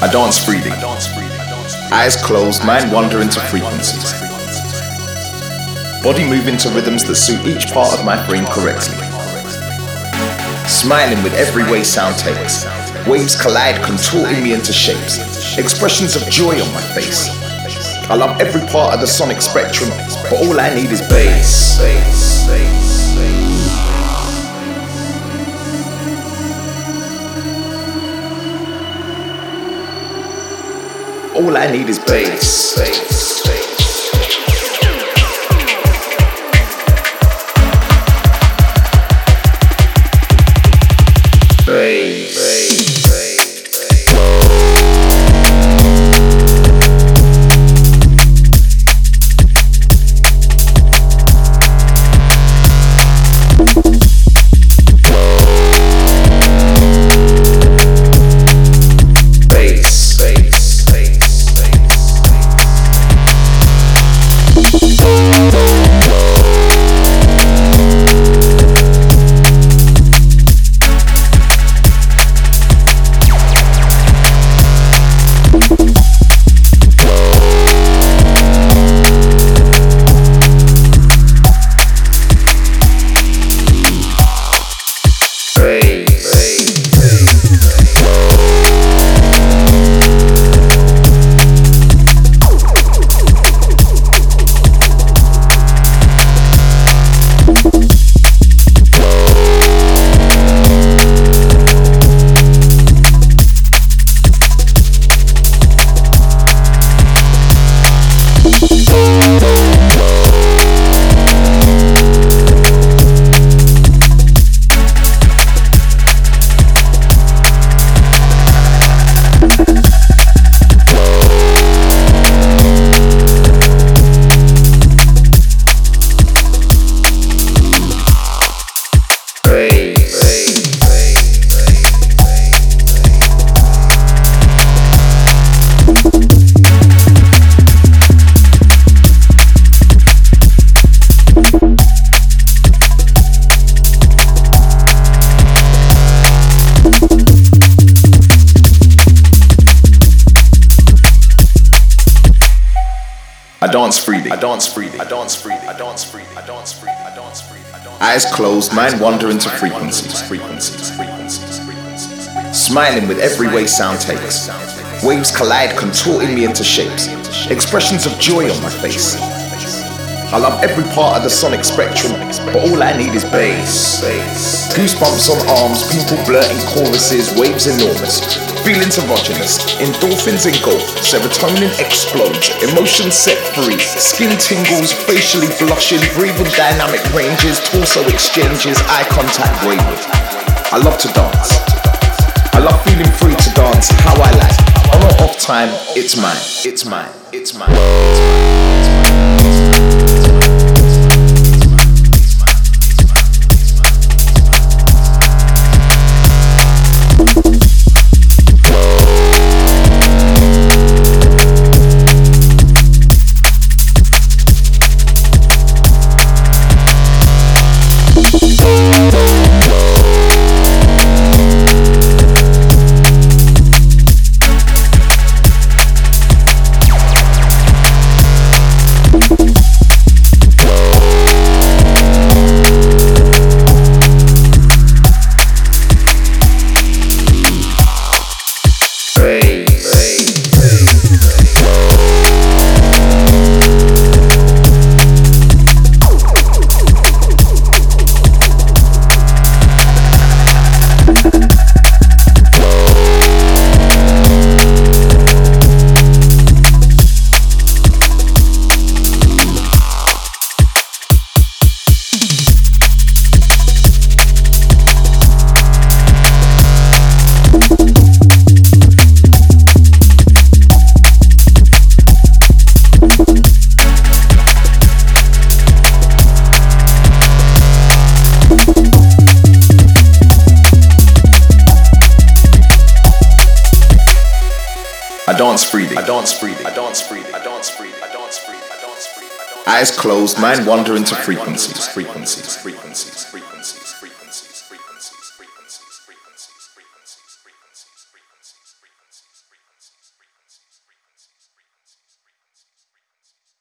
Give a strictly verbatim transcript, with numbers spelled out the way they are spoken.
I dance freely. Eyes closed, mind wander into frequencies. Body moving to rhythms that suit each part of my brain correctly. Smiling with every way sound takes. Waves collide, contorting me into shapes. Expressions of joy on my face. I love every part of the sonic spectrum, but all I need is bass. bass, bass, bass. All I need is bass. bass, bass. Bass, bass, bass, I dance freely. I dance freely. I dance freely. I dance freely. I dance freely. I dance freely. Eyes closed, mind wander into frequencies. Frequencies. Frequencies. Frequencies. Smiling with every way sound takes. Waves collide, contorting me into shapes. Expressions of joy on my face. I love every part of the sonic spectrum, but all I need is bass. Goosebumps on arms, people blurting choruses, waves enormous. Feelings erogenous, endorphins engulf, serotonin explodes, emotions set free, skin tingles, facially blushing, breathing dynamic ranges, torso exchanges, eye contact wayward. I love to dance. I love feeling free to dance how I like. On or off time, it's mine, it's mine, it's mine, it's mine, it's mine, it's mine. I dance freely. I dance freely. I dance freely. I dance freely. I dance freely. I dance freely. Eyes closed, mind wander into frequencies. Frequencies. Frequencies. Frequencies. Frequencies. Frequencies. Frequencies. Frequencies. Frequencies.